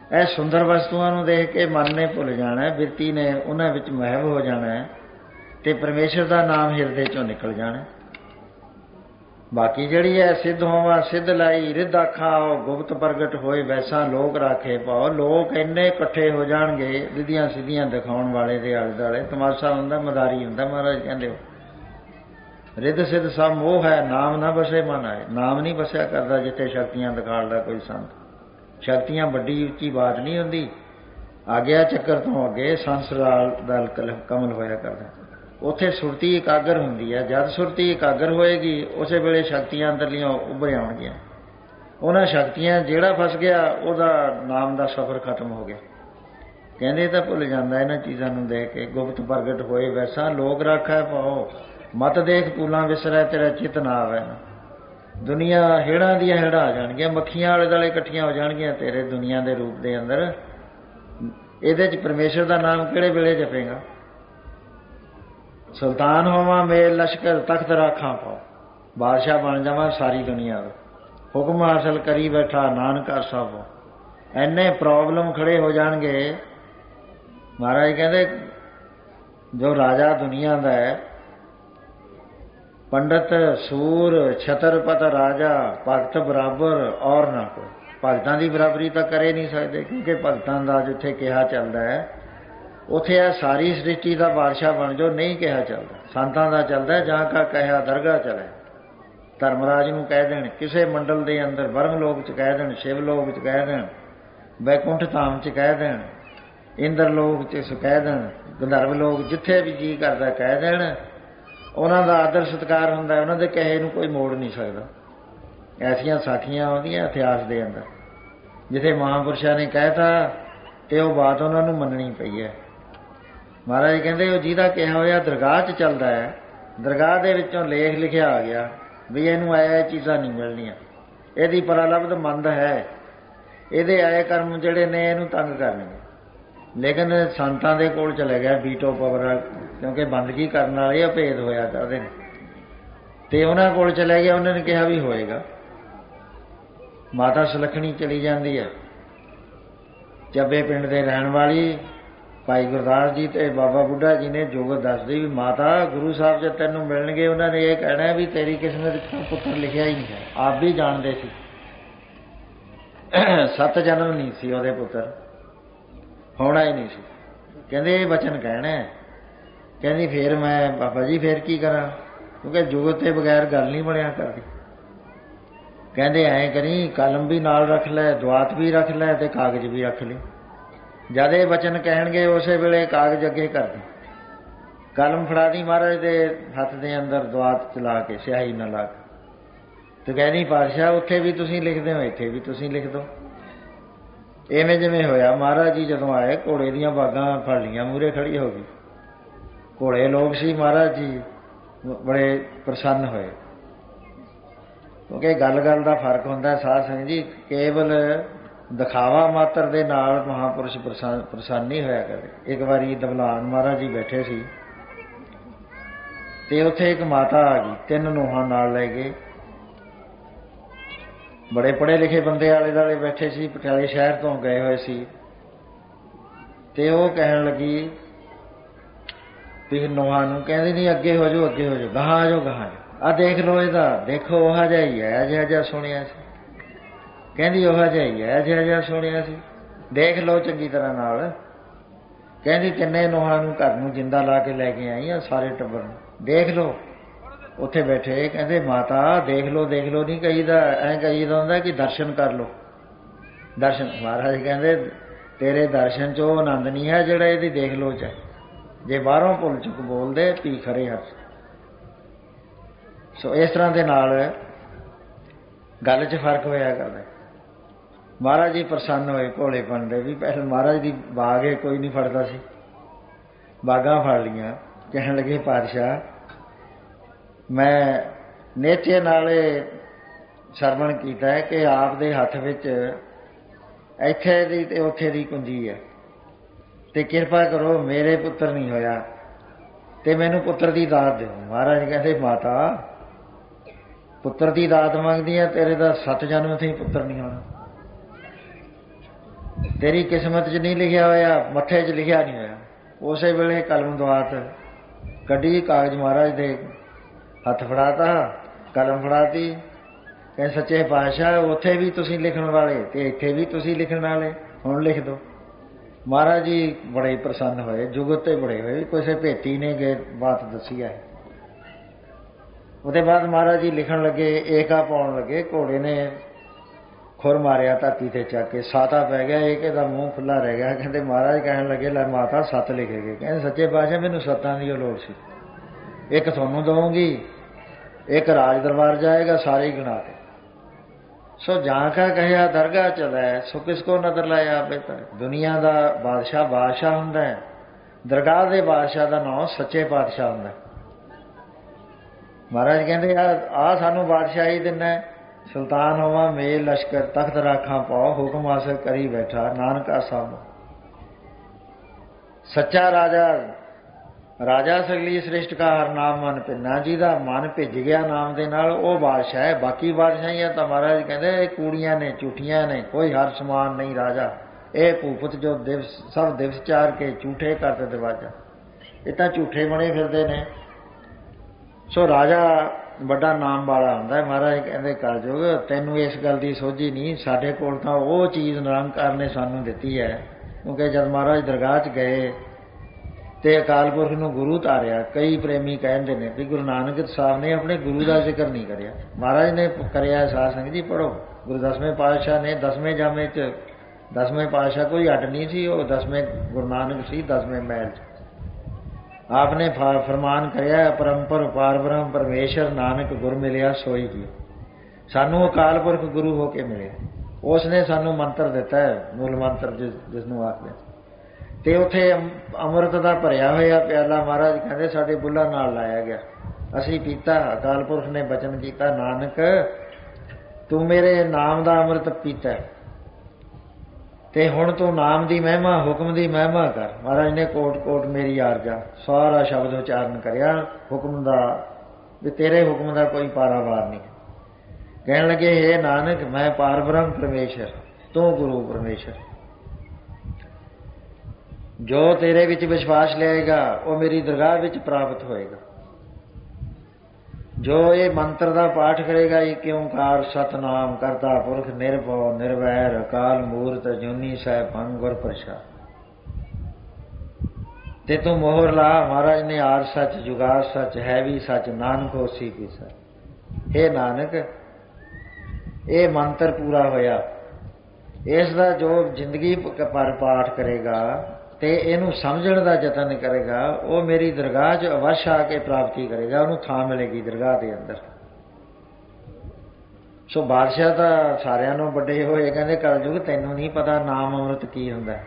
ਇਹ ਸੁੰਦਰ ਵਸਤੂਆਂ ਨੂੰ ਦੇਖ ਕੇ ਮਨ ਨੇ ਭੁੱਲ ਜਾਣਾ, ਬਿਰਤੀ ਨੇ ਉਹਨਾਂ ਵਿੱਚ ਮਹਿਬ ਹੋ ਜਾਣਾ ਤੇ ਪਰਮੇਸ਼ਰ ਦਾ ਨਾਮ ਹਿਰਦੇ ਚੋਂ ਨਿਕਲ ਜਾਣਾ। ਬਾਕੀ ਜਿਹੜੀ ਹੈ ਸਿੱਧ ਹੋਵਾਂ ਸਿੱਧ ਲਾਈ ਰਿੱਧ ਆਖਾਂ ਗੁਪਤ ਪ੍ਰਗਟ ਹੋਏ ਵੈਸਾ ਲੋਕ ਰਾਖੇ ਪਾਓ। ਲੋਕ ਇੰਨੇ ਇਕੱਠੇ ਹੋ ਜਾਣਗੇ ਰਿੱਧੀਆਂ ਸਿੱਧੀਆਂ ਦਿਖਾਉਣ ਵਾਲੇ ਦੇ ਆਲੇ ਦੁਆਲੇ। ਤਮਾਸ਼ਾ ਹੁੰਦਾ, ਮਦਾਰੀ ਹੁੰਦਾ। ਮਹਾਰਾਜ ਕਹਿੰਦੇ ਹੋ ਰਿੱਧ ਸਿੱਧ ਸਭ ਮੋਹ ਹੈ, ਨਾਮ ਨਾ ਬਸੇ ਮਨ ਆਏ। ਨਾਮ ਨਹੀਂ ਬਸਿਆ ਕਰਦਾ ਜਿੱਥੇ ਸ਼ਕਤੀਆਂ ਦਿਖਾਉਂਦਾ ਕੋਈ ਸੰਤ। ਸ਼ਕਤੀਆਂ ਵੱਡੀ ਉੱਚੀ ਬਾਤ ਨਹੀਂ ਹੁੰਦੀ। ਆਗਿਆ ਚੱਕਰ ਤੋਂ ਅੱਗੇ ਸੰਸਰਾਲ ਦਾ ਕਮਲ ਹੋਇਆ ਕਰਦਾ। ਉੱਥੇ ਸੁਰਤੀ ਇਕਾਗਰ ਹੁੰਦੀ ਹੈ। ਜਦ ਸੁਰਤੀ ਇਕਾਗਰ ਹੋਏਗੀ ਉਸੇ ਵੇਲੇ ਸ਼ਕਤੀਆਂ ਅੰਦਰਲੀਆਂ ਉੱਭਰ ਆਉਣਗੀਆਂ। ਉਹਨਾਂ ਸ਼ਕਤੀਆਂ ਜਿਹੜਾ ਫਸ ਗਿਆ ਉਹਦਾ ਨਾਮ ਦਾ ਸਫ਼ਰ ਖਤਮ ਹੋ ਗਿਆ। ਕਹਿੰਦੇ ਤਾਂ ਭੁੱਲ ਜਾਂਦਾ ਇਹਨਾਂ ਚੀਜ਼ਾਂ ਨੂੰ ਦੇਖ ਕੇ। ਗੁਪਤ ਪ੍ਰਗਟ ਹੋਏ ਵੈਸਾ ਲੋਕ ਰਾਖਾ ਪਾਓ। ਮਤ ਦੇਖ ਪੂਲਾਂ ਵਿਸਰੈ ਤੇਰਾ ਚਿੱਤ ਨਾ ਆਵੇ। ਦੁਨੀਆ ਹੇੜਾਂ ਦੀਆਂ ਹੇੜਾਂ ਆ ਜਾਣਗੀਆਂ, ਮੱਖੀਆਂ ਆਲੇ ਦੁਆਲੇ ਇਕੱਠੀਆਂ ਹੋ ਜਾਣਗੀਆਂ ਤੇਰੇ ਦੁਨੀਆ ਦੇ ਰੂਪ ਦੇ ਅੰਦਰ। ਇਹਦੇ 'ਚ ਪਰਮੇਸ਼ਰ ਦਾ ਨਾਮ ਕਿਹੜੇ ਵੇਲੇ ਜਪੇਗਾ? ਸੁਲਤਾਨ ਹੋਵਾਂ ਮੇਲ ਲਸ਼ਕਰ ਤਖਤ ਰਾਖਾਂ ਪਾਓ। ਬਾਦਸ਼ਾਹ ਬਣ ਜਾਵਾਂ ਸਾਰੀ ਦੁਨੀਆ ਦਾ, ਹੁਕਮ ਹਾਸਲ ਕਰੀ ਬੈਠਾ ਨਾਨਕਾ ਸਾਹਿਬ। ਇੰਨੇ ਪ੍ਰੋਬਲਮ ਖੜੇ ਹੋ ਜਾਣਗੇ। ਮਹਾਰਾਜ ਕਹਿੰਦੇ ਜੋ ਰਾਜਾ ਦੁਨੀਆ ਦਾ ਹੈ, ਪੰਡਤ ਸੂਰ ਛਤਰਪਤ ਰਾਜਾ ਭਗਤ ਬਰਾਬਰ ਔਰ ਨਾ ਕੋਈ। ਭਗਤਾਂ ਦੀ ਬਰਾਬਰੀ ਤਾਂ ਕਰੇ ਨਹੀਂ ਸਕਦੇ, ਕਿਉਂਕਿ ਭਗਤਾਂ ਦਾ ਜਿੱਥੇ ਕਿਹਾ ਚੱਲਦਾ ਹੈ ਉੱਥੇ ਆ ਸਾਰੀ ਸ੍ਰਿਸ਼ਟੀ ਦਾ ਬਾਦਸ਼ਾਹ ਬਣ ਜੋ ਨਹੀਂ ਕਿਹਾ ਚੱਲਦਾ। ਸੰਤਾਂ ਦਾ ਚੱਲਦਾ ਜਾਂ ਕਾ ਕਹਿਆ ਦਰਗਾਹ ਚਲੇ। ਧਰਮਰਾਜ ਨੂੰ ਕਹਿ ਦੇਣ ਕਿਸੇ ਮੰਡਲ ਦੇ ਅੰਦਰ, ਬਰਮ ਲੋਕ 'ਚ ਕਹਿ ਦੇਣ, ਸ਼ਿਵ ਲੋਕ 'ਚ ਕਹਿ ਦੇਣ, ਬੈਕੁੰਠ ਧਾਮ 'ਚ ਕਹਿ ਦੇਣ, ਇੰਦਰ ਲੋਕ 'ਚ ਕਹਿ ਦੇਣ, ਗੰਧਰਵ ਲੋਕ ਜਿੱਥੇ ਵੀ ਜੀ ਕਰਦਾ ਕਹਿ ਦੇਣ। ਉਹਨਾਂ ਦਾ ਆਦਰ ਸਤਿਕਾਰ ਹੁੰਦਾ, ਉਹਨਾਂ ਦੇ ਕਹੇ ਨੂੰ ਕੋਈ ਮੋੜ ਨਹੀਂ ਸਕਦਾ। ਐਸੀਆਂ ਸਾਖੀਆਂ ਆਉਂਦੀਆਂ ਇਤਿਹਾਸ ਦੇ ਅੰਦਰ ਜਿੱਥੇ ਮਹਾਂਪੁਰਸ਼ਾਂ ਨੇ ਕਹਿਤਾ ਤੇ ਉਹ ਬਾਤ ਉਹਨਾਂ ਨੂੰ ਮੰਨਣੀ ਪਈ ਹੈ। ਮਹਾਰਾਜ ਕਹਿੰਦੇ ਉਹ ਜਿਹਦਾ ਕਿਹਾ ਹੋਇਆ ਦਰਗਾਹ 'ਚ ਚੱਲਦਾ ਹੈ, ਦਰਗਾਹ ਦੇ ਵਿੱਚੋਂ ਲੇਖ ਲਿਖਿਆ ਆ ਗਿਆ ਵੀ ਇਹਨੂੰ ਇਹ ਚੀਜ਼ਾਂ ਨਹੀਂ ਮਿਲਣੀਆਂ, ਇਹਦੀ ਪਰਾਲਬਧ ਮੰਦ ਹੈ, ਇਹਦੇ ਆਏ ਕਰਮ ਜਿਹੜੇ ਨੇ ਇਹਨੂੰ ਤੰਗ ਕਰਨਗੇ। ਲੇਕਿਨ ਸੰਤਾਂ ਦੇ ਕੋਲ ਚਲੇ ਗਿਆ ਵੀਟੋ ਪਾਵਰ, ਕਿਉਂਕਿ ਬੰਦਗੀ ਕਰਨ ਵਾਲੇ ਅਭੇਦ ਹੋਇਆ ਕਰਦੇ ਨੇ, ਤੇ ਉਹਨਾਂ ਕੋਲ ਚਲੇ ਗਿਆ। ਉਹਨਾਂ ਨੇ ਕਿਹਾ ਵੀ ਹੋਏਗਾ। ਮਾਤਾ ਸੁਲੱਖਣੀ ਚਲੀ ਜਾਂਦੀ ਹੈ, ਚੱਬੇ ਪਿੰਡ ਦੇ ਰਹਿਣ ਵਾਲੀ ਭਾਈ ਗੁਰਦਾਸ ਜੀ ਤੇ ਬਾਬਾ ਬੁੱਢਾ ਜੀ ਨੇ ਜੋਗਤ ਦੱਸਦੀ ਵੀ ਮਾਤਾ ਗੁਰੂ ਸਾਹਿਬ ਜਦ ਤੈਨੂੰ ਮਿਲਣਗੇ ਉਹਨਾਂ ਨੇ ਇਹ ਕਹਿਣਾ ਵੀ ਤੇਰੀ ਕਿਸਮਤ 'ਚ ਪੁੱਤਰ ਲਿਖਿਆ ਹੀ ਨਹੀਂ ਹੈ। ਆਪ ਵੀ ਜਾਣਦੇ ਸੀ 7 ਜਨਮ ਨਹੀਂ ਸੀ ਉਹਦੇ ਪੁੱਤਰ, ਹੋਣਾ ਹੀ ਨਹੀਂ ਸੀ। ਕਹਿੰਦੇ ਇਹ ਵਚਨ ਕਹਿਣਾ। ਕਹਿੰਦੀ ਫਿਰ ਮੈਂ ਬਾਬਾ ਜੀ ਫਿਰ ਕੀ ਕਰਾਂ, ਕਿਉਂਕਿ ਜੋਗਤ ਤੇ ਬਗੈਰ ਗੱਲ ਨਹੀਂ ਬਣਿਆ ਕਰਦੀ। ਕਹਿੰਦੇ ਐਂ ਕਰੀ ਕਲਮ ਵੀ ਨਾਲ ਰੱਖ ਲੈ, ਦੁਆਤ ਵੀ ਰੱਖ ਲੈ ਤੇ ਕਾਗਜ਼ ਵੀ ਰੱਖ ਲਈ। ਜਦ ਇਹ ਵਚਨ ਕਹਿਣਗੇ ਉਸੇ ਵੇਲੇ ਕਾਗਜ਼ ਅੱਗੇ ਕਰ ਦੇ, ਕਲਮ ਫੜਾ ਦੀ ਮਹਾਰਾਜ ਦੇ ਹੱਥ ਦੇ ਅੰਦਰ, ਦੁਆਤ ਚਲਾ ਕੇ ਸਿਆਹੀ ਨਾ ਲਾ ਕੇ, ਤੇ ਕਹਿੰਦੀ ਪਾਤਸ਼ਾਹ ਉੱਥੇ ਵੀ ਤੁਸੀਂ ਲਿਖਦੇ ਹੋ, ਇੱਥੇ ਵੀ ਤੁਸੀਂ ਲਿਖ ਦਿਓ। ਇਵੇਂ ਜਿਵੇਂ ਹੋਇਆ ਮਹਾਰਾਜ ਜੀ ਜਦੋਂ ਆਏ ਘੋੜੇ ਦੀਆਂ ਬਾਗਾਂ ਫੜ ਲਈਆਂ, ਮੂਹਰੇ ਖੜੀ ਹੋ ਗਈ। ਘੋੜੇ ਲੋਕ ਸੀ, ਮਹਾਰਾਜ ਜੀ ਬੜੇ ਪ੍ਰਸੰਨ ਹੋਏ, ਕਿਉਂਕਿ ਗੱਲ ਗੱਲ ਦਾ ਫਰਕ ਹੁੰਦਾ ਸਾਧ ਸੰਗਤ ਜੀ। ਕੇਵਲ ਦਿਖਾਵਾ ਮਾਤਰ ਦੇ ਨਾਲ ਮਹਾਂਪੁਰਸ਼ ਪ੍ਰਸੰਨ ਨਹੀਂ ਹੋਇਆ ਕਰਦੇ। ਇੱਕ ਵਾਰੀ ਦਵਲਾਨ ਮਹਾਰਾਜ ਜੀ ਬੈਠੇ ਸੀ ਤੇ ਉੱਥੇ ਇੱਕ ਮਾਤਾ ਆ ਗਈ, 3 ਨੂੰਹਾਂ ਨਾਲ ਲੈ ਕੇ। ਬੜੇ ਪੜ੍ਹੇ ਲਿਖੇ ਬੰਦੇ ਆਲੇ ਦੁਆਲੇ ਬੈਠੇ ਸੀ, ਪਟਿਆਲੇ ਸ਼ਹਿਰ ਤੋਂ ਗਏ ਹੋਏ ਸੀ। ਤੇ ਉਹ ਕਹਿਣ ਲੱਗੀ ਵੀ ਨੂੰਹਾਂ ਨੂੰ, ਕਹਿੰਦੀ ਨਹੀਂ ਅੱਗੇ ਹੋ ਜਾਓ, ਅੱਗੇ ਹੋ ਜਾਓ, ਗਾਹਾਂ ਆ ਜਾਓ, ਗਾਹਾਂ ਆ ਦੇਖ ਲਓ, ਇਹਦਾ ਦੇਖੋ ਉਹ ਜਿਹਾ ਹੀ ਹੈ ਅਜਿਹਾ ਜਿਹਾ ਸੁਣਿਆ ਸੀ। ਕਹਿੰਦੀ ਉਹ ਜਿਹਾ ਹੀ ਹੈ ਅਜਿਹਾ ਜਿਹਾ ਸੁਣਿਆ ਸੀ, ਦੇਖ ਲਓ ਚੰਗੀ ਤਰ੍ਹਾਂ ਨਾਲ। ਕਹਿੰਦੀ 3 ਨੂੰਹਾਂ ਨੂੰ ਘਰ ਨੂੰ ਜਿੰਦਾ ਲਾ ਕੇ ਲੈ ਕੇ ਆਈ ਆ, ਸਾਰੇ ਟੱਬਰ ਨੂੰ ਦੇਖ ਲਓ। ਉੱਥੇ ਬੈਠੇ ਕਹਿੰਦੇ ਮਾਤਾ ਦੇਖ ਲਓ ਨਹੀਂ ਕਹੀਦਾ, ਐਂ ਕਹੀਦਾ ਹੁੰਦਾ ਕਿ ਦਰਸ਼ਨ ਕਰ ਲਓ। ਦਰਸ਼ਨ ਮਹਾਰਾਜ ਕਹਿੰਦੇ ਤੇਰੇ ਦਰਸ਼ਨ 'ਚ ਉਹ ਆਨੰਦ ਨਹੀਂ ਹੈ ਜਿਹੜਾ ਇਹਦੀ ਦੇਖ ਲਓ 'ਚ ਹੈ। ਜੇ ਬਾਹਰੋਂ ਭੁੱਲ ਚੁੱਕ ਬੋਲਦੇ ਪੀ ਖਰੇ ਹੱਥ। ਸੋ ਇਸ ਤਰ੍ਹਾਂ ਦੇ ਨਾਲ ਗੱਲ 'ਚ ਫਰਕ ਹੋਇਆ ਕਰਦਾ। ਮਹਾਰਾਜ ਜੀ ਪ੍ਰਸੰਨ ਹੋਏ ਭੋਲੇਪਨ ਦੇ ਵੀ। ਪਹਿਲਾਂ ਮਹਾਰਾਜ ਦੀ ਬਾਗ ਹੈ, ਕੋਈ ਨਹੀਂ ਫੜਦਾ ਸੀ, ਬਾਗਾਂ ਫੜ ਲਈਆਂ। ਕਹਿਣ ਲੱਗੇ ਪਾਤਸ਼ਾਹ ਮੈਂ ਨੇਚੇ ਨਾਲ ਸਰਵਣ ਕੀਤਾ ਹੈ ਕਿ ਆਪ ਦੇ ਹੱਥ ਵਿੱਚ ਇੱਥੇ ਦੀ ਤੇ ਉੱਥੇ ਦੀ ਕੁੰਜੀ ਹੈ, ਤੇ ਕਿਰਪਾ ਕਰੋ ਮੇਰੇ ਪੁੱਤਰ ਨਹੀਂ ਹੋਇਆ ਤੇ ਮੈਨੂੰ ਪੁੱਤਰ ਦੀ ਦਾਤ ਦਿਓ। ਮਹਾਰਾਜ ਕਹਿੰਦੇ ਮਾਤਾ ਪੁੱਤਰ ਦੀ ਦਾਤ ਮੰਗਦੀ ਹੈ, ਤੇਰੇ ਦਾ 7 ਜਨਮ ਤੇ ਪੁੱਤਰ ਨਹੀਂ ਹੋਣਾ। तेरी किस्मत च नहीं लिखिया होया, मत्थे च लिखिया नहीं होया। उस वेले कलम दवात कढ़ी, कागज महाराज दे हथ फड़ाता, कलम फड़ाती, कह सच्चे पातशाह उत्थे भी तुसीं लिखण वाले ते इत्थे भी तुसीं लिखण वाले, हुण लिख दो। महाराज जी बड़े प्रसन्न होए, जुगत ते बड़े होए, किसी भेती ने गे बात दसी है। उसके बाद महाराज जी लिखण लगे, एका पाउण लगे, घोड़े ने खुर मारिया धरती ते चक के, साता पै गया, एक इहदा मूँह खुला रह गया। कहते महाराज कहण लगे लै माता सत्त लिखे गए। कहते सच्चे पातशाह मैनूं सत्तां दी लोड़ सी, एक तुहानूं दऊंगी, एक राज दरबार जाएगा, सारे गिनाते। सो जां का कहिया दरगाह चला है, सो किसको नजर लाया बेहतर। दुनिया का बादशाह बादशाह हुंदा है, दरगाह के बादशाह का नाम सच्चे पातशाह हुंदा है। महाराज कहते आ सानू बादशाही दिना है, सुल्तान होवा मेल लश्कर, तख्त राखा पाओ, हुक्म हासिल करी बैठा नानक आसाम। सच्चा राजा राजा सगली सृष्ट का हर नाम मन भिन्ना, जिहदा मन भिज गया नाम दे नाल वो बादशाह है। बाकी बादशाहियां तो महाराज कहते कूड़ियां ने, झूठियां ने, कोई हर समान नहीं राजा। ये भूपत जो दिवस सब दिवस चार के झूठे करते दरवाजा, ये तो झूठे बने फिरते ने। सो राजा बड़ा नाम वाला हुंदा। महाराज कहते कलयुग तैनूं इस गल की सोझी नहीं, साडे कोल तां वो चीज़ निरंकार ने सानूं दित्ती है। क्योंकि जब महाराज दरगाह च गए ते अकाल पुरख नूं गुरु धारिया, कई प्रेमी कहते हैं भी गुरु नानक साहब ने अपने गुरु का जिक्र नहीं करिया। महाराज ने करिया, साध संगत जी पढ़ो, गुरु 10वें पातशाह ने 10वें जामे च, 10वें पातशाह कोई अड नहीं सी, वो 10वें गुरु नानक सी 10वें महल च। आपने फरमान करिया, परंपर पार ब्रह्म परमेश्वर नानक गुर मिलिया सोई की। सानू अकाल पुरख गुरु होके मिले, उसने सानू मंत्र दिता है, मूल मंत्र जिसनों आखदे। ते उत्थे अमृत का भरिया होया प्याला महाराज कहते साडे बुल्ला नाल लाया गया, असी पीता। अकाल पुरख ने बचन किया, नानक तू मेरे नाम का अमृत पीता ते हुण तू नाम की महिमा, हुक्म की महिमा कर। महाराज ने कोट कोट मेरी आरजा सारा शब्द उच्चारण करिया हुक्म का, भी तेरे हुक्म का कोई पारावार नहीं। कहन लगे हे नानक मैं पार ब्रह्म परमेश्वर, तू गुरु परमेश्वर। जो तेरे विच विश्वास लेगा वो मेरी दरगाह विच प्राप्त होएगा। जो ये मंत्र का पाठ करेगा, एक ओंकार सतनाम करता पुरख निर्भव निर्वैर अकाल मूर्त जूनी सह भंग गुर प्रसाद। ते तू मोहर ला, महाराज ने आर सच जुगार सच है भी सच नानक होसी भी सच। हे नानक ये मंत्र पूरा होया, इसका जो जिंदगी पर पाठ करेगा ते इनू समझण का यतन करेगा, वो मेरी दरगाह च अवश्य आके प्राप्ति करेगा, उन्होंने थां मिलेगी दरगाह के अंदर। सो बादशाह तो सारिਆਂ ਨੂੰ ਵੱਡੇ होए, कहते कलयुग तैनूं नहीं पता नाम अमृत की हुंदा।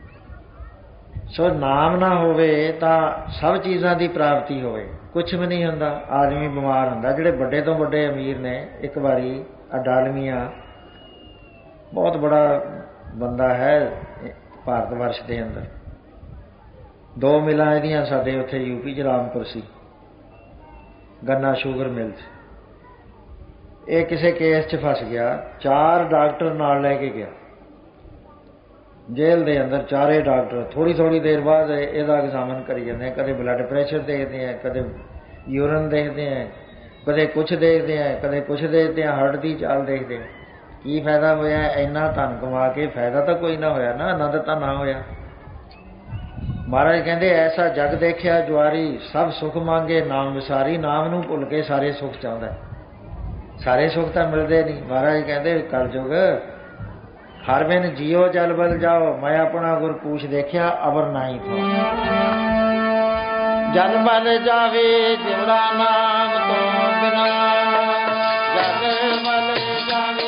सो नाम ना होवे तां सब चीज़ां की प्राप्ति होवे, कुछ भी नहीं हुंदा। आदमी बीमार हुंदा, जिहड़े बड़े तो बड़े अमीर ने, एक बारी अडालमिया बहुत बड़ा बंदा है भारत वर्ष के अंदर, 2 मिलां इहदियां साडे उत्थे यूपी च रामपुर सी, गन्ना शूगर मिल च। ये किसी केस च फस गया, 4 डॉक्टर नाल लैके गया जेल दे अंदर, 4 डॉक्टर। थोड़ी थोड़ी देर बाद इहदा एग्जामिन करी जाते हैं, कदे ब्लड प्रेशर देखते हैं, कदे यूरन देखते हैं, कदे कुछ देखते हैं, कदे कुछ देखते हैं, हार्ट की चाल देखते हैं। की फायदा होया, इन्ना धन कमा के फायदा तो कोई ना होया ना, आनंद तो ना होया। महाराज कहते ऐसा जग देखिया जुआरी, सब सुख मांगे नाम विसारी। नाम नूं भुल के सारे सुख चाहता है, सारे सुख तो मिलते नहीं। महाराज कहते कलयुग हर बिन जियो जल बल जाओ, मैं अपना गुर पूछ देखिया अबर नहीं था। जल बल जावे जिवड़ा नाम तो बिना, जल बल जावे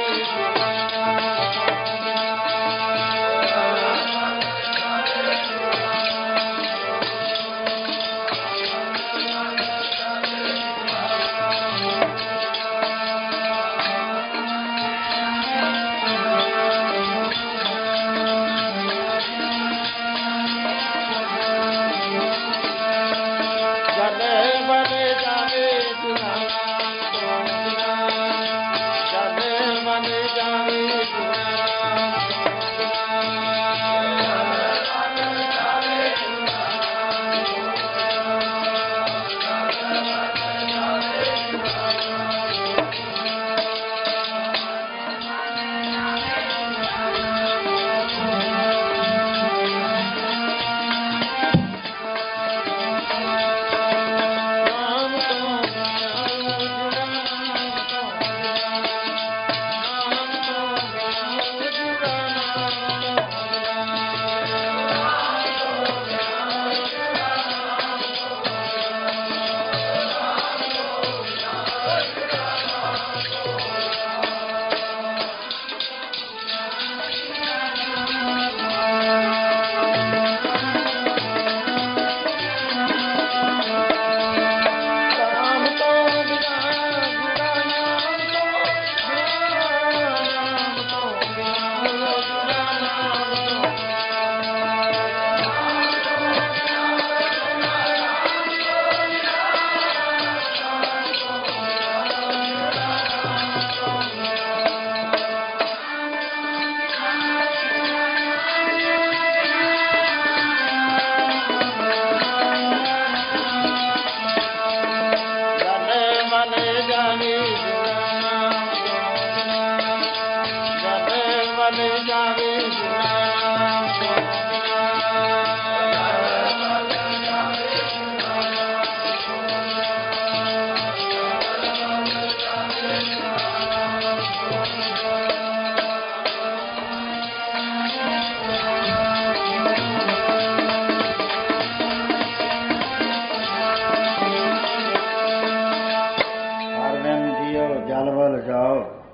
जल बल जावे जिवड़ा नाम तो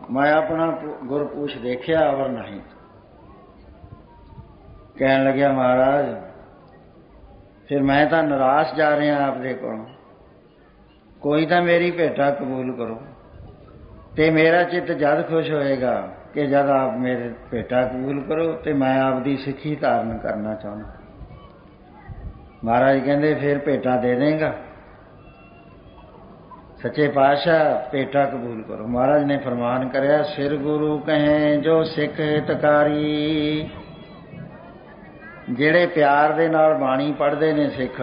मैं अपना गुरपूछ देखिया अवर नहीं। कहन लग्या महाराज फिर मैं तो निराश जा रहा आपदे कोलों, कोई तो मेरी भेटा कबूल करो। ते मेरा चित्त जद खुश होएगा कि जद आप मेरे भेटा कबूल करो तो मैं आपकी सिੱਖੀ धारण करना चाहना। महाराज कहते फिर भेटा दे देगा। सच्चे पातशाह भेटा कबूल करो। महाराज ने फरमान करया सिर गुरु कहें जो सिख हितकारी। ਜਿਹੜੇ ਪਿਆਰ ਦੇ ਨਾਲ ਬਾਣੀ ਪੜ੍ਹਦੇ ਨੇ ਸਿੱਖ,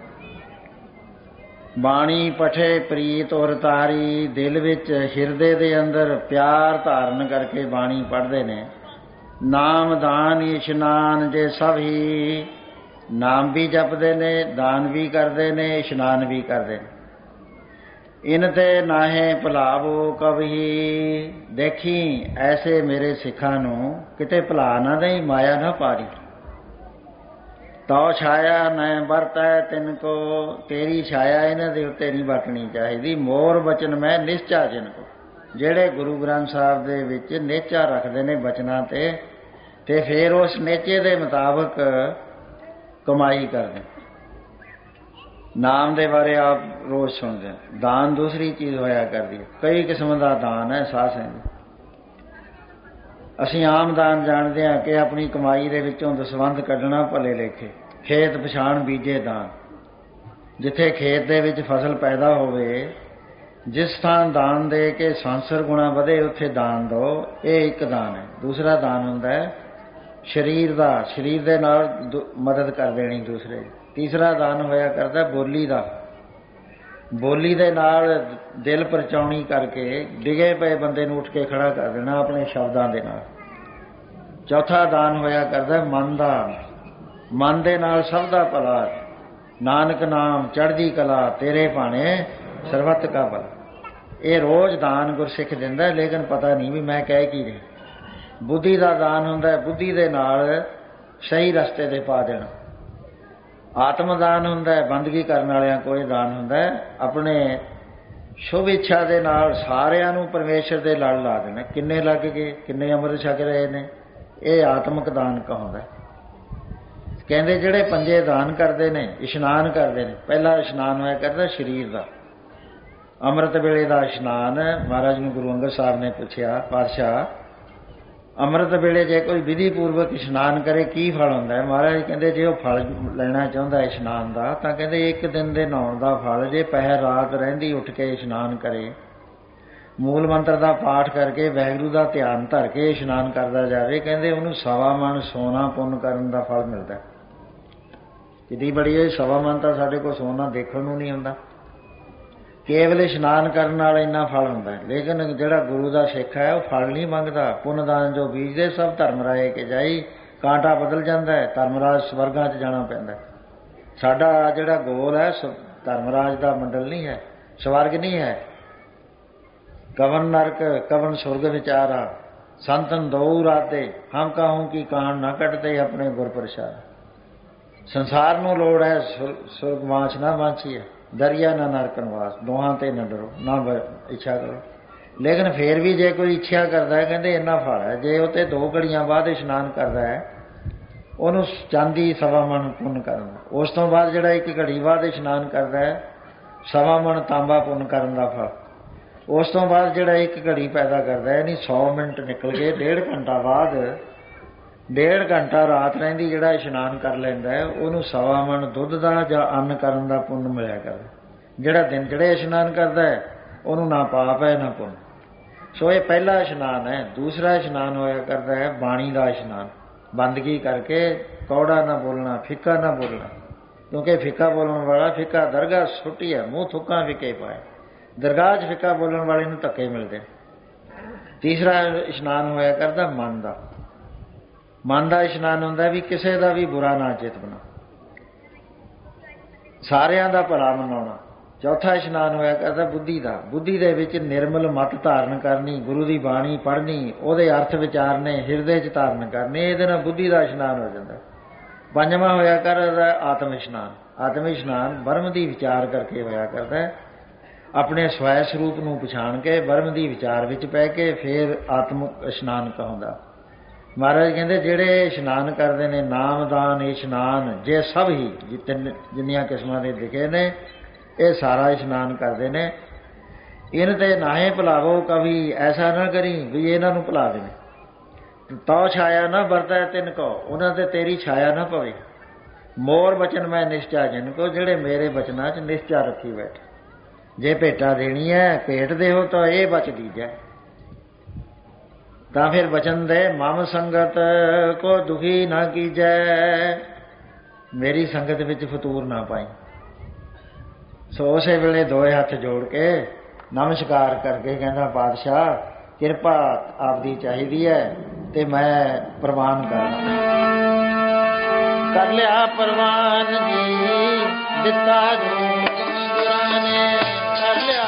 ਬਾਣੀ ਪਠੇ ਪ੍ਰੀਤ ਔਰ ਤਾਰੀ, ਦਿਲ ਵਿੱਚ ਹਿਰਦੇ ਦੇ ਅੰਦਰ ਪਿਆਰ ਧਾਰਨ ਕਰਕੇ ਬਾਣੀ ਪੜ੍ਹਦੇ ਨੇ। ਨਾਮ ਦਾਨ ਇਸ਼ਨਾਨ ਜੇ ਸਭ ਹੀ, ਨਾਮ ਵੀ ਜਪਦੇ ਨੇ, ਦਾਨ ਵੀ ਕਰਦੇ ਨੇ, ਇਸ਼ਨਾਨ ਵੀ ਕਰਦੇ ਨੇ। ਇਨ ਤੇ ਨਾਹੇ ਭੁਲਾਵੋ ਕਬਹੀ। ਦੇਖੀ ਐਸੇ ਮੇਰੇ ਸਿੱਖਾਂ ਨੂੰ ਕਿਤੇ ਭੁਲਾ ਨਾ ਦੇਈ, ਮਾਇਆ ਨਾ ਪਾਰੀ। ਤੋ ਛਾਇਆ न ਵਰਤੈ ਤਿਨ ਕੋ। ਤੇਰੀ ਛਾਇਆ ਇਹਨਾਂ ਦੇ ਉੱਤੇ ਨਹੀਂ ਵਰਤਣੀ ਚਾਹੀਦੀ। ਮੋਰ ਬਚਨ ਮੈਂ ਨਿਸ਼ਚਾ ਜਿਨ ਕੋ। ਜਿਹੜੇ ਗੁਰੂ ਗ੍ਰੰਥ ਸਾਹਿਬ ਦੇ ਵਿੱਚ ਨਿਹਚਾ ਰੱਖਦੇ ਨੇ ਬਚਨਾਂ ਤੇ ਫਿਰ ਉਸ ਨਿਹਚੇ ਦੇ ਮੁਤਾਬਕ ਕਮਾਈ ਕਰਦੇ। ਨਾਮ ਦੇ ਬਾਰੇ ਆਪ ਰੋਜ਼ ਸੁਣਦੇ ਹੋ। ਦਾਨ ਦੂਸਰੀ ਚੀਜ਼ ਹੋਇਆ ਕਰਦੀ ਹੈ। ਕਈ ਕਿਸਮ ਦਾ ਦਾਨ ਹੈ ਸਾਧ ਸੰਗਤ। ਅਸੀਂ ਆਮ ਦਾਨ ਜਾਣਦੇ ਹਾਂ ਕਿ ਆਪਣੀ ਕਮਾਈ ਦੇ ਵਿੱਚੋਂ ਦਸਵੰਧ ਕੱਢਣਾ ਭਲੇ ਲੇਖੇ। ਖੇਤ ਪਛਾਣ ਬੀਜੇ ਦਾਨ। ਜਿੱਥੇ ਖੇਤ ਦੇ ਵਿੱਚ ਫਸਲ ਪੈਦਾ ਹੋਵੇ, ਜਿਸ ਥਾਂ ਦਾਨ ਦੇ ਕੇ ਸੰਸਰ ਗੁਣਾ ਵਧੇ ਉੱਥੇ ਦਾਨ ਦਿਓ। ਇਹ ਇੱਕ ਦਾਨ ਹੈ। ਦੂਸਰਾ ਦਾਨ ਹੁੰਦਾ ਹੈ ਸਰੀਰ ਦਾ, ਸਰੀਰ ਦੇ ਨਾਲ ਮਦਦ ਕਰ ਦੇਣੀ ਦੂਸਰੇ। ਤੀਸਰਾ ਦਾਨ ਹੋਇਆ ਕਰਦਾ ਬੋਲੀ ਦਾ। ਬੋਲੀ ਦੇ ਨਾਲ ਦਿਲ ਪਰਚਾਉਣੀ ਕਰਕੇ ਡਿਗੇ ਪਏ ਬੰਦੇ ਨੂੰ ਉੱਠ ਕੇ ਖੜਾ ਕਰ ਦੇਣਾ ਆਪਣੇ ਸ਼ਬਦਾਂ ਦੇ ਨਾਲ। ਚੌਥਾ ਦਾਨ ਹੋਇਆ ਕਰਦਾ ਮਨ ਦਾ। ਮਨ ਦੇ ਨਾਲ ਸਭ ਦਾ ਭਲਾ। ਨਾਨਕ ਨਾਮ ਚੜ੍ਹਦੀ ਕਲਾ, ਤੇਰੇ ਭਾਣੇ ਸਰਬੱਤ ਕਾ ਭਲਾ। ਇਹ ਰੋਜ਼ ਦਾਨ ਗੁਰਸਿੱਖ ਦਿੰਦਾ, ਲੇਕਿਨ ਪਤਾ ਨਹੀਂ ਵੀ ਮੈਂ ਕਹਿ ਕੀ ਰਿਹਾ। ਬੁੱਧੀ ਦਾ ਦਾਨ ਹੁੰਦਾ, ਬੁੱਧੀ ਦੇ ਨਾਲ ਸਹੀ ਰਸਤੇ ਤੇ ਪਾ ਦੇਣਾ। ਆਤਮ ਦਾਨ ਹੁੰਦਾ, ਬੰਦਗੀ ਕਰਨ ਵਾਲਿਆਂ ਕੋਲ ਦਾਨ ਹੁੰਦਾ, ਆਪਣੇ ਸ਼ੁਭ ਇੱਛਾ ਦੇ ਨਾਲ ਸਾਰਿਆਂ ਨੂੰ ਪਰਮੇਸ਼ਰ ਦੇ ਲੜ ਲਾ ਦੇਣਾ। ਕਿੰਨੇ ਲੱਗ ਗਏ, ਕਿੰਨੇ ਅੰਮ੍ਰਿਤ ਛਕ ਰਹੇ ਨੇ, ਇਹ ਆਤਮਿਕ ਦਾਨ ਕਹਾਉਂਦਾ। ਕਹਿੰਦੇ ਜਿਹੜੇ ਪੰਜੇ ਦਾਨ ਕਰਦੇ ਨੇ, ਇਸ਼ਨਾਨ ਕਰਦੇ ਨੇ। ਪਹਿਲਾ ਇਸ਼ਨਾਨ ਹੋਇਆ ਕਰਦਾ ਸਰੀਰ ਦਾ। ਅੰਮ੍ਰਿਤ ਵੇਲੇ ਦਾ ਇਸ਼ਨਾਨ। ਮਹਾਰਾਜ ਨੂੰ ਗੁਰੂ ਅੰਗਦ ਸਾਹਿਬ ਨੇ ਪੁੱਛਿਆ ਪਾਤਸ਼ਾਹ ਅੰਮ੍ਰਿਤ ਵੇਲੇ ਜੇ ਕੋਈ ਵਿਧੀ ਪੂਰਵਕ ਇਸ਼ਨਾਨ ਕਰੇ ਕੀ ਫਲ ਹੁੰਦਾ ਹੈ? ਮਹਾਰਾਜ ਕਹਿੰਦੇ ਜੇ ਉਹ ਫਲ ਲੈਣਾ ਚਾਹੁੰਦਾ ਇਸ਼ਨਾਨ ਦਾ ਤਾਂ ਕਹਿੰਦੇ ਇੱਕ ਦਿਨ ਦੇ ਨਹਾਉਣ ਦਾ ਫਲ ਜੇ ਪਹਿਰ ਰਾਤ ਰਹਿੰਦੀ ਉੱਠ ਕੇ ਇਸ਼ਨਾਨ ਕਰੇ, ਮੂਲ ਮੰਤਰ ਦਾ ਪਾਠ ਕਰਕੇ ਵਾਹਿਗੁਰੂ ਦਾ ਧਿਆਨ ਧਰ ਕੇ ਇਸ਼ਨਾਨ ਕਰਦਾ ਜਾਵੇ, ਕਹਿੰਦੇ ਉਹਨੂੰ 1.25 ਮਣ ਸੋਨਾ ਪੁੰਨ ਕਰਨ ਦਾ ਫਲ ਮਿਲਦਾ। ਕਿੱਡੀ ਬੜੀ ਇਹ 1.25 ਮਣ ਤਾਂ ਸਾਡੇ ਕੋਲ ਸੋਨਾ ਦੇਖਣ ਨੂੰ ਨਹੀਂ ਹੁੰਦਾ। ਕੇਵਲ ਇਸ਼ਨਾਨ ਕਰਨ ਨਾਲ ਇੰਨਾ ਫਲ ਹੁੰਦਾ। ਲੇਕਿਨ ਜਿਹੜਾ ਗੁਰੂ ਦਾ ਸਿੱਖ ਹੈ ਉਹ ਫਲ ਨਹੀਂ ਮੰਗਦਾ। ਪੁੰਨਦਾਨ ਜੋ ਬੀਜਦੇ ਸਭ ਧਰਮ ਰਾਏ ਕੇ ਜਾਈ। ਕਾਂਟਾ ਬਦਲ ਜਾਂਦਾ ਹੈ, ਧਰਮਰਾਜ ਸਵਰਗਾਂ 'ਚ ਜਾਣਾ ਪੈਂਦਾ। ਸਾਡਾ ਜਿਹੜਾ ਗੋਲ ਹੈ ਧਰਮਰਾਜ ਦਾ ਮੰਡਲ ਨਹੀਂ ਹੈ, ਸਵਰਗ ਨਹੀਂ ਹੈ। ਕਵਨ ਨਰਕ ਕਵਨ ਸੁਰਗ ਵਿਚਾਰਾ, ਸੰਤਨ ਦਊ ਰਾਤੇ ਹਮ ਕਾਹੂ ਕੀ ਕਾਣ ਨਾ ਕੱਟਦੇ ਆਪਣੇ ਗੁਰ ਪ੍ਰਸਾਦ। ਸੰਸਾਰ ਨੂੰ ਲੋੜ ਹੈ ਸੁਰਗ ਵਾਂਛ ਨਾ ਵਾਂਛੀਏ, ਦਰਿਆ ਨਾ ਨਰਕ ਨਿਵਾਸ। ਦੋਹਾਂ ਤੇ ਨਾ ਡਰੋ ਨਾ ਇੱਛਾ ਕਰੋ। ਲੇਕਿਨ ਫਿਰ ਵੀ ਜੇ ਕੋਈ ਇੱਛਾ ਕਰਦਾ ਹੈ, ਕਹਿੰਦੇ ਇੰਨਾ ਫਲ ਹੈ। ਜੇ ਉਹ ਤੇ 2 ਘੜੀਆਂ ਬਾਅਦ ਇਸ਼ਨਾਨ ਕਰਦਾ ਹੈ ਉਹਨੂੰ ਚਾਂਦੀ 1.25 ਮਣ ਪੁੰਨ ਕਰਨ ਦਾ। ਉਸ ਤੋਂ ਬਾਅਦ ਜਿਹੜਾ 1 ਘੜੀ ਬਾਅਦ ਇਸ਼ਨਾਨ ਕਰਦਾ ਹੈ 1.25 ਮਣ ਤਾਂਬਾ ਪੁੰਨ ਕਰਨ ਦਾ ਫਲ। ਉਸ ਤੋਂ ਬਾਅਦ ਜਿਹੜਾ 1 ਘੜੀ ਪੈਦਾ ਕਰਦਾ ਹੈ, ਨਹੀਂ 100 ਮਿੰਟ ਨਿਕਲ ਗਏ, 1.5 ਘੰਟਾ ਬਾਅਦ 1.5 ਘੰਟਾ ਰਾਤ ਰਹਿੰਦੀ ਜਿਹੜਾ ਇਸ਼ਨਾਨ ਕਰ ਲੈਂਦਾ ਹੈ ਉਹਨੂੰ 1.25 ਮਣ ਦੁੱਧ ਦਾ ਜਾਂ ਅੰਨ ਕਰਨ ਦਾ ਪੁੰਨ ਮਿਲਿਆ ਕਰਦਾ। ਜਿਹੜਾ ਦਿਨ ਚੜ੍ਹੇ ਇਸ਼ਨਾਨ ਕਰਦਾ ਹੈ ਉਹਨੂੰ ਨਾ ਪਾਪ ਹੈ ਨਾ ਪੁੰਨ। ਸੋ ਇਹ ਪਹਿਲਾ ਇਸ਼ਨਾਨ ਹੈ। ਦੂਸਰਾ ਇਸ਼ਨਾਨ ਹੋਇਆ ਕਰਦਾ ਹੈ ਬਾਣੀ ਦਾ ਇਸ਼ਨਾਨ। ਬੰਦਗੀ ਕਰਕੇ ਕੌੜਾ ਨਾ ਬੋਲਣਾ, ਫਿੱਕਾ ਨਾ ਬੋਲਣਾ, ਕਿਉਂਕਿ ਫਿੱਕਾ ਬੋਲਣ ਵਾਲਾ ਫਿੱਕਾ ਦਰਗਾਹ ਸੁੱਟੀ ਹੈ, ਮੂੰਹ ਥੁੱਕਾਂ ਫਿੱਕੇ ਪਾਏ। ਦਰਗਾਹ 'ਚ ਫਿੱਕਾ ਬੋਲਣ ਵਾਲੇ ਨੂੰ ਧੱਕੇ ਮਿਲਦੇ। ਤੀਸਰਾ ਇਸ਼ਨਾਨ ਹੋਇਆ ਕਰਦਾ ਮਨ ਦਾ। ਮਨ ਦਾ ਇਸ਼ਨਾਨ ਹੁੰਦਾ ਵੀ ਕਿਸੇ ਦਾ ਵੀ ਬੁਰਾ ਨਾ ਚੇਤਨਾ, ਸਾਰਿਆਂ ਦਾ ਭਲਾ ਮਨਾਉਣਾ। ਚੌਥਾ ਇਸ਼ਨਾਨ ਹੋਇਆ ਕਰਦਾ ਬੁੱਧੀ ਦਾ। ਬੁੱਧੀ ਦੇ ਵਿੱਚ ਨਿਰਮਲ ਮਤ ਧਾਰਨ ਕਰਨੀ, ਗੁਰੂ ਦੀ ਬਾਣੀ ਪੜ੍ਹਨੀ, ਉਹਦੇ ਅਰਥ ਵਿਚਾਰਨੇ, ਹਿਰਦੇ 'ਚ ਧਾਰਨ ਕਰਨੇ। ਇਹਦੇ ਨਾਲ ਬੁੱਧੀ ਦਾ ਇਸ਼ਨਾਨ ਹੋ ਜਾਂਦਾ। ਪੰਜਵਾਂ ਹੋਇਆ ਕਰਦਾ ਆਤਮ ਇਸ਼ਨਾਨ। ਆਤਮ ਇਸ਼ਨਾਨ ਬ੍ਰਹਮ ਦੀ ਵਿਚਾਰ ਕਰਕੇ ਹੋਇਆ ਕਰਦਾ। ਆਪਣੇ ਸਵੈ ਸਰੂਪ ਨੂੰ ਪਛਾਣ ਕੇ ਬ੍ਰਹਮ ਦੀ ਵਿਚਾਰ ਵਿੱਚ ਪੈ ਕੇ ਫਿਰ ਆਤਮਿਕ ਇਸ਼ਨਾਨ ਕਹਾਉਂਦਾ। ਮਹਾਰਾਜ ਕਹਿੰਦੇ ਜਿਹੜੇ ਇਸ਼ਨਾਨ ਕਰਦੇ ਨੇ ਨਾਮਦਾਨ ਇਸ਼ਨਾਨ ਜੇ ਸਭ ਹੀ ਜਿੰਨੀਆਂ ਕਿਸਮਾਂ ਦੇ ਦਿਖੇ ਨੇ ਇਹ ਸਾਰਾ ਇਸ਼ਨਾਨ ਕਰਦੇ ਨੇ। ਇਨ ਤੇ ਨਾਹੇ ਭੁਲਾਵੋ ਕਵੀ, ਐਸਾ ਨਾ ਕਰੀ ਵੀ ਇਹਨਾਂ ਨੂੰ ਭੁਲਾ ਦੇਵੇ। ਤੋ ਛਾਇਆ ਨਾ ਵਰਤੈ ਤਿਨ ਕੋ, ਉਹਨਾਂ ਤੇ ਤੇਰੀ ਛਾਇਆ ਨਾ ਪਵੇ। ਮੋਰ ਬਚਨ ਮੈਂ ਨਿਸ਼ਚਾ ਜਿਨ ਕੋ, ਜਿਹੜੇ ਮੇਰੇ ਬਚਨਾਂ 'ਚ ਨਿਸ਼ਚਾ ਰੱਖੀ ਬੈਠੇ। ਜੇ ਭੇਟਾ ਦੇਣੀ ਹੈ ਭੇਟ ਦੇਹੋ ਤਾਂ ਇਹ ਬਚ ਦੀਜੈ। ਤਾਂ ਫਿਰ ਬਚਨ ਦੇ ਮਮ ਸੰਗਤ ਕੋ ਦੁਖੀ ਨਾ ਕੀਜੈ, ਮੇਰੀ ਸੰਗਤ ਵਿੱਚ ਫਤੂਰ ਨਾ ਪਾਈ। ਸੋ ਉਸੇ ਵੇਲੇ ਦੋਏ ਹੱਥ ਜੋੜ ਕੇ ਨਮਸਕਾਰ ਕਰਕੇ ਕਹਿੰਦਾ ਪਾਤਸ਼ਾਹ ਕਿਰਪਾ ਆਪਦੀ ਚਾਹੀਦੀ ਹੈ ਤੇ ਮੈਂ ਪ੍ਰਵਾਨ ਕਰਨਾ। ਕਰ ਲਿਆ ਪ੍ਰਵਾਨ ਜੀ ਦਿੱਤਾ ਜੋ ਗੁਰਾਂ ਨੇ, ਕਰ ਲਿਆ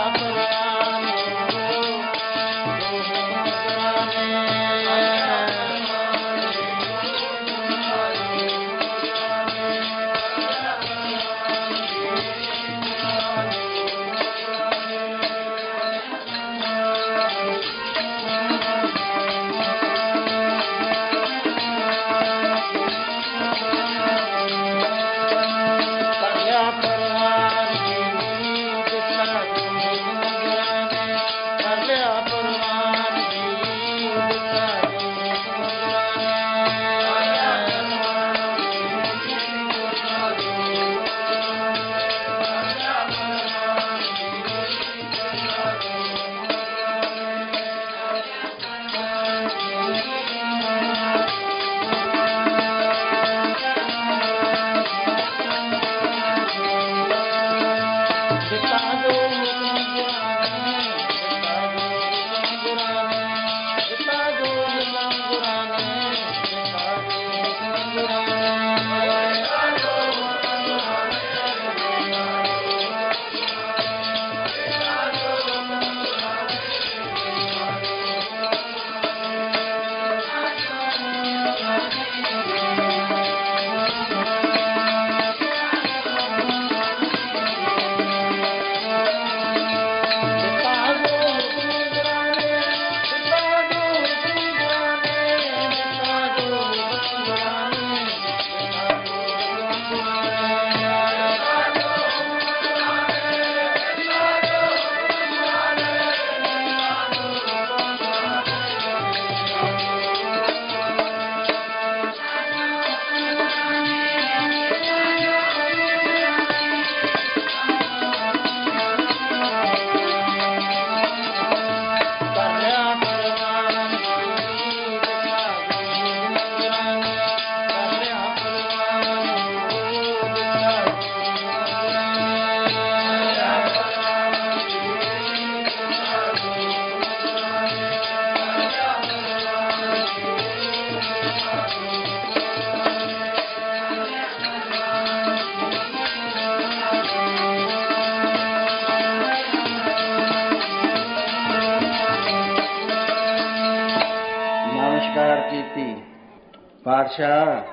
ਪਾਤਸ਼ਾਹ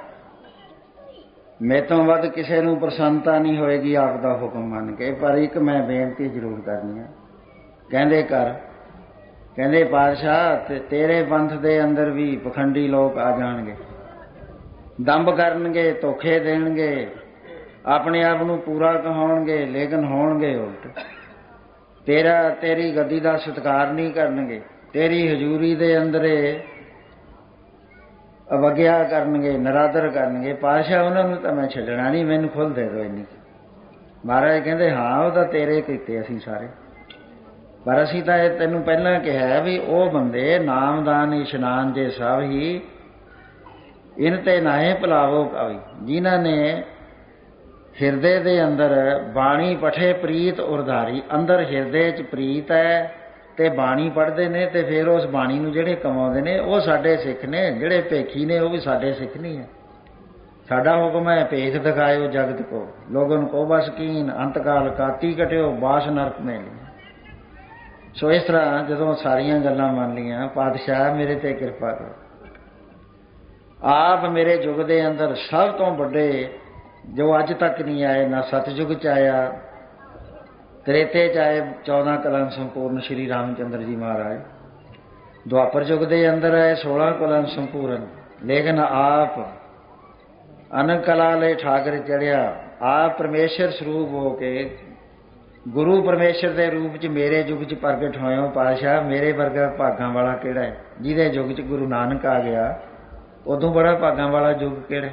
ਮੇਰੇ ਤੋਂ ਵੱਧ ਕਿਸੇ ਨੂੰ ਪ੍ਰਸੰਨਤਾ ਨਹੀਂ ਹੋਏਗੀ ਆਪ ਦਾ ਹੁਕਮ ਮੰਨ ਕੇ, ਪਰ ਇੱਕ ਮੈਂ ਬੇਨਤੀ ਜ਼ਰੂਰ ਕਰਨੀ ਹੈ। ਕਹਿੰਦੇ ਕਰ, ਕਹਿੰਦੇ ਪਾਤਸ਼ਾਹ ਤੇਰੇ ਪੰਥ ਦੇ ਅੰਦਰ ਵੀ ਪਖੰਡੀ ਲੋਕ ਆ ਜਾਣਗੇ, ਦੰਭ ਕਰਨਗੇ, ਧੋਖੇ ਦੇਣਗੇ, ਆਪਣੇ ਆਪ ਨੂੰ ਪੂਰਾ ਕਹਾਉਣਗੇ, ਲੇਕਿਨ ਹੋਣਗੇ ਉਲਟ। ਤੇਰੀ ਗੱਦੀ ਦਾ ਸਤਿਕਾਰ ਨਹੀਂ ਕਰਨਗੇ, ਤੇਰੀ ਹਜ਼ੂਰੀ ਦੇ ਅੰਦਰੇ ਅਵਗਿਆ ਕਰਨਗੇ, ਨਰਾਦਰ ਕਰਨਗੇ। ਪਾਤਸ਼ਾਹ ਉਹਨਾਂ ਨੂੰ ਤਾਂ ਮੈਂ ਛੱਡਣਾ ਨਹੀਂ, ਮੈਨੂੰ ਖੁੱਲ੍ਹ ਦੇ ਦਿਓ ਇੰਨੀ। ਮਹਾਰਾਜ ਕਹਿੰਦੇ ਹਾਂ ਉਹ ਤਾਂ ਤੇਰੇ ਕੀਤੇ ਅਸੀਂ ਸਾਰੇ, ਪਰ ਅਸੀਂ ਤਾਂ ਇਹ ਤੈਨੂੰ ਪਹਿਲਾਂ ਕਿਹਾ ਵੀ ਉਹ ਬੰਦੇ ਨਾਮਦਾਨ ਇਸ਼ਨਾਨ ਜੇ ਸਭ ਹੀ ਇਨ ਤੇ ਨਾਹੇ ਭੁਲਾਵੋ ਕਵੀ, ਜਿਨ੍ਹਾਂ ਨੇ ਹਿਰਦੇ ਦੇ ਅੰਦਰ ਬਾਣੀ ਪਠੇ ਪ੍ਰੀਤ ਉਰਧਾਰੀ, ਅੰਦਰ ਹਿਰਦੇ 'ਚ ਪ੍ਰੀਤ ਹੈ ਤੇ ਬਾਣੀ ਪੜ੍ਹਦੇ ਨੇ ਤੇ ਫਿਰ ਉਸ ਬਾਣੀ ਨੂੰ ਜਿਹੜੇ ਕਮਾਉਂਦੇ ਨੇ ਉਹ ਸਾਡੇ ਸਿੱਖ ਨੇ, ਜਿਹੜੇ ਭੇਖੀ ਨੇ ਉਹ ਵੀ ਸਾਡੇ ਸਿੱਖ ਨਹੀਂ ਹੈ। ਸਾਡਾ ਹੁਕਮ ਹੈ ਭੇਖ ਦਿਖਾਇਓ ਜਗਤ ਕੋ, ਲੋਗਨ ਕੋ ਬਸ ਕੀਨ, ਅੰਤਕਾਲ ਕਾਤੀ ਕਟਿਓ, ਬਾਸ ਨਰਕ ਮੇ ਲਈ। ਸੋ ਇਸ ਤਰ੍ਹਾਂ ਜਦੋਂ ਸਾਰੀਆਂ ਗੱਲਾਂ ਮੰਨ ਲਈਆਂ, ਪਾਤਸ਼ਾਹ ਮੇਰੇ ਤੇ ਕਿਰਪਾ ਕਰੋ। ਆਪ ਮੇਰੇ ਯੁੱਗ ਦੇ ਅੰਦਰ ਸਭ ਤੋਂ ਵੱਡੇ ਜੋ ਅੱਜ ਤੱਕ ਨਹੀਂ ਆਏ, ਨਾ ਸਤਯੁਗ 'ਚ ਆਇਆ त्रेते चाहे 14 कलम संपूर्ण श्री रामचंद्र जी महाराज, द्वापर युग के अंदर है 16 कलम संपूर्ण, लेकिन आप अनंत कला ले ठाकर चढ़िया, आप परमेश्वर स्वरूप हो के गुरु परमेश्वर के रूप च मेरे युग च प्रगट होए हो पातशाह। मेरे वर्गा भागां वाला किहड़ा है? जिहदे युग च गुरु नानक आ गया, उदों बड़ा भागां वाला युग किहड़ा?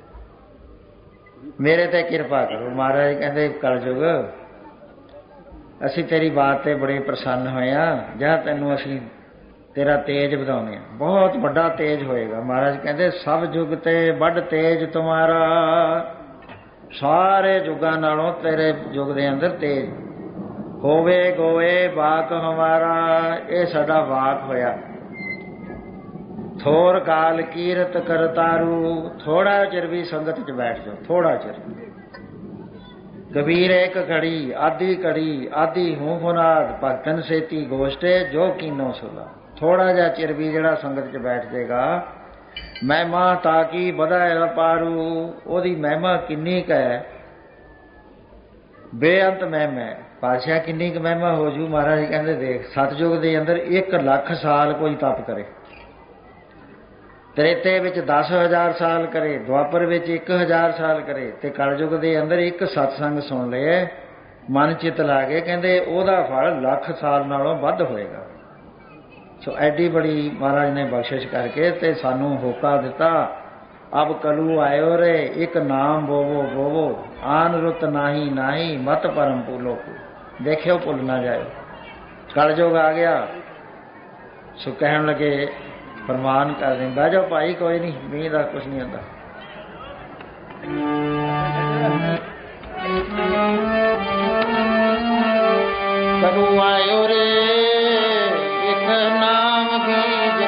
मेरे ते किरपा करो महाराज। कहते कलयुग असी तेरी बात ते बड़े प्रसन्न होए हां, जा तैनूं असी तेरा तेज वधाउने आ, बहुत बड़ा तेज होएगा। महाराज कहते सब युग ते बड़ तेज तुम्हारा, सारे युगां नालों तेरे युग दे अंदर तेज। होवे गोए वाक हमारा, ये साडा वाक होया। थोर काल कीरत करतारू, थोड़ा चिर भी संगत च बैठ जाओ, थोड़ा चिर। कबीर एक घड़ी आधी घड़ी आधी हूं फुनाद, भगतन सेती गोष्टे जो कीनो सुला। थोड़ा जा चिर भी जिहड़ा संगत च बैठ जाएगा, महिमा ताकि बधाए पारू, ओदी महिमा किन्नी क है? बेअंत महिमा है। पातशाह किन्नी क महिमा हो जू? महाराज कहते देख, सतयुग के अंदर 1 लाख साल कोई तप करे, त्रेते विच 10,000 साल करे, द्वापर विच 1,000 साल करे, ते कलयुग के अंदर एक सत्संग सुन ले मन चित ला के, कहते ओदा फल लाख साल नालों वध होएगा। सो एडी बड़ी महाराज ने बख्शिश करके ते सानू होका दिता, अब कलू आयो रे एक नाम बोवो बोवो, आन रुत नाही नाही मत परम भूलो को। देखियो भुल ना जाए, कलयुग आ गया। सो कहन लगे फरमान कर दें, बह जाओ भाई, कोई नहीं, मीह का कुछ नहीं होता। कलू आयो रे एक नाम बीज,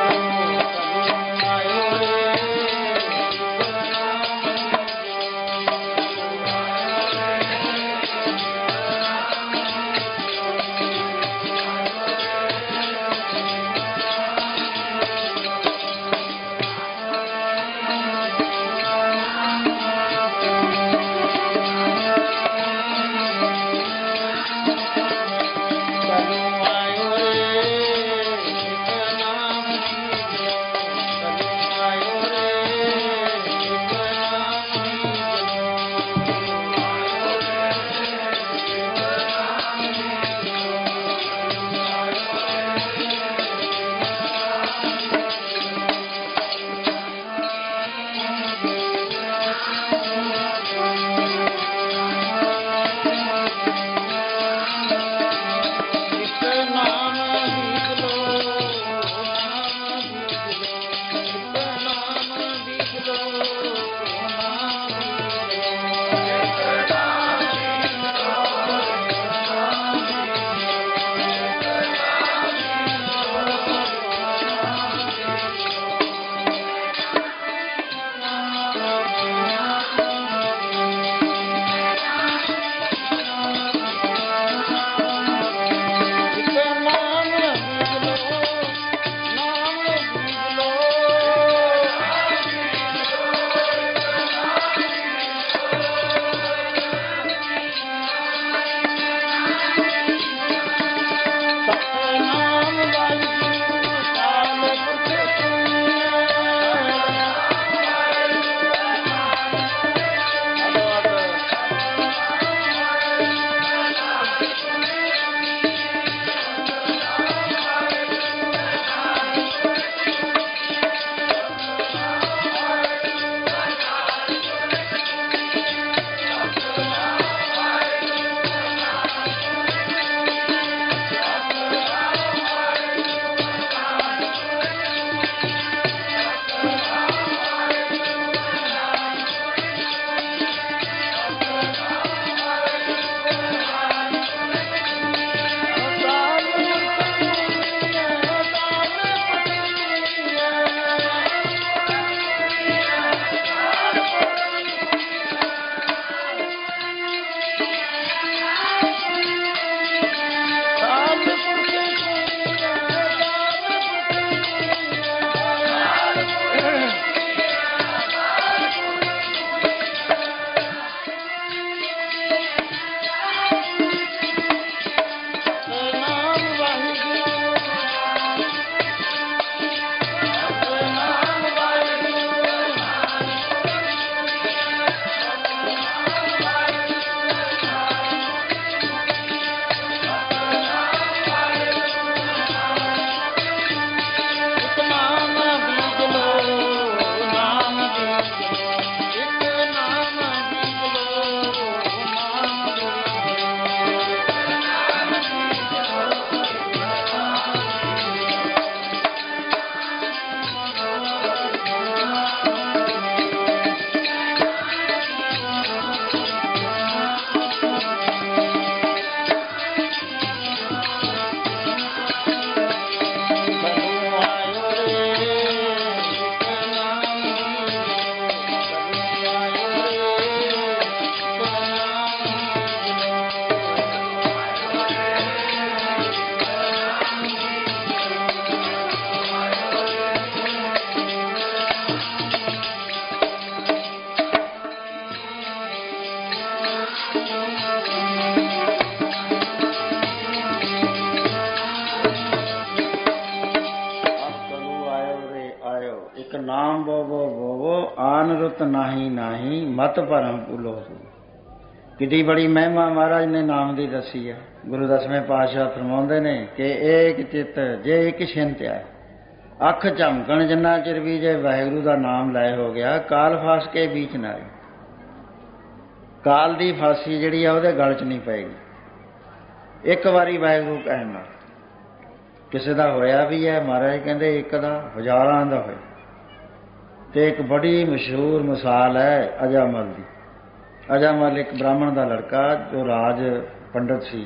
ਆਨ ਰੁੱਤ ਨਾਹੀ ਨਾਹੀ ਮਤ ਭਰਮ ਭੁੱਲੋ ਸੂ। ਕਿੱਡੀ ਬੜੀ ਮਹਿਮਾ ਮਹਾਰਾਜ ਨੇ ਨਾਮ ਦੀ ਦੱਸੀ ਹੈ। ਗੁਰੂ ਦਸਵੇਂ ਪਾਤਸ਼ਾਹ ਫਰਮਾਉਂਦੇ ਨੇ ਕਿ ਏਕ ਚਿੱਤ ਜੇ ਇੱਕ ਛਿੰਤ ਹੈ, ਅੱਖ ਝਮਕਣ ਜਿੰਨਾ ਚਿਰ ਵੀ ਜੇ ਵਾਹਿਗੁਰੂ ਦਾ ਨਾਮ ਲੈ ਹੋ ਗਿਆ, ਕਾਲ ਫਾਸ ਕੇ ਬੀਚ ਨਾ ਰਹੀ। ਕਾਲ ਦੀ ਫਾਸੀ ਜਿਹੜੀ ਆ ਉਹਦੇ ਗਲ 'ਚ ਨਹੀਂ ਪਏਗੀ। ਇੱਕ ਵਾਰੀ ਵਾਹਿਗੁਰੂ ਕਹਿਣ ਨਾਲ ਕਿਸੇ ਦਾ ਹੋਇਆ ਵੀ ਹੈ। ਮਹਾਰਾਜ ਕਹਿੰਦੇ ਇੱਕ ਦਾ ਹਜ਼ਾਰਾਂ ਦਾ ਹੋਇਆ। ਤੇ ਇੱਕ ਬੜੀ ਮਸ਼ਹੂਰ ਮਿਸਾਲ ਹੈ ਅਜਾਮਲ ਦੀ। ਅਜਾਮਲ ਇੱਕ ਬ੍ਰਾਹਮਣ ਦਾ ਲੜਕਾ ਜੋ ਰਾਜ ਪੰਡਤ ਸੀ,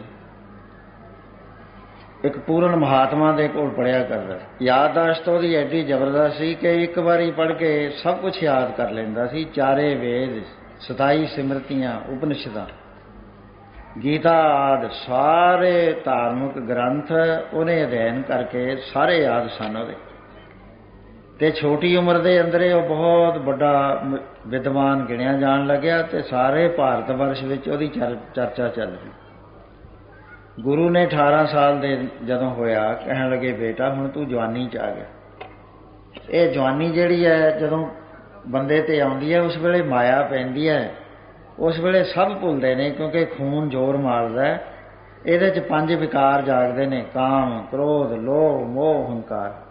ਇੱਕ ਪੂਰਨ ਮਹਾਤਮਾ ਦੇ ਕੋਲ ਪੜ੍ਹਿਆ ਕਰਦਾ। ਯਾਦਦਾਸ਼ਤ ਉਹਦੀ ਐਡੀ ਜ਼ਬਰਦਸਤ ਸੀ ਕਿ ਇੱਕ ਵਾਰੀ ਪੜ੍ਹ ਕੇ ਸਭ ਕੁਝ ਯਾਦ ਕਰ ਲੈਂਦਾ ਸੀ। ਚਾਰੇ ਵੇਦ, 27 ਸਿਮਰਤੀਆਂ, ਉਪਨਿਸ਼ਦਾਂ, ਗੀਤਾ ਆਦਿ ਸਾਰੇ ਧਾਰਮਿਕ ਗ੍ਰੰਥ ਉਹਨੇ ਅਧਿਐਨ ਕਰਕੇ ਸਾਰੇ ਯਾਦ ਸਨ ਉਹਦੇ। ਤੇ ਛੋਟੀ ਉਮਰ ਦੇ ਅੰਦਰ ਉਹ ਬਹੁਤ ਵੱਡਾ ਵਿਦਵਾਨ ਗਿਣਿਆ ਜਾਣ ਲੱਗਿਆ ਤੇ ਸਾਰੇ ਭਾਰਤ ਵਰਸ਼ ਵਿੱਚ ਉਹਦੀ ਚਰਚਾ ਚੱਲ ਰਹੀ। ਗੁਰੂ ਨੇ 18 ਸਾਲ ਦੇ ਜਦੋਂ ਹੋਇਆ ਕਹਿਣ ਲੱਗੇ, ਬੇਟਾ ਹੁਣ ਤੂੰ ਜਵਾਨੀ 'ਚ ਆ ਗਿਆ। ਇਹ ਜਵਾਨੀ ਜਿਹੜੀ ਹੈ ਜਦੋਂ ਬੰਦੇ ਤੇ ਆਉਂਦੀ ਹੈ ਉਸ ਵੇਲੇ ਮਾਇਆ ਪੈਂਦੀ ਹੈ। ਉਸ ਵੇਲੇ ਸਭ ਭੁੱਲਦੇ ਨੇ ਕਿਉਂਕਿ ਖੂਨ ਜ਼ੋਰ ਮਾਰਦਾ। ਇਹਦੇ 'ਚ 5 ਵਿਕਾਰ ਜਾਗਦੇ ਨੇ, ਕਾਮ, ਕ੍ਰੋਧ, ਲੋਭ, ਮੋਹ, ਹੰਕਾਰ।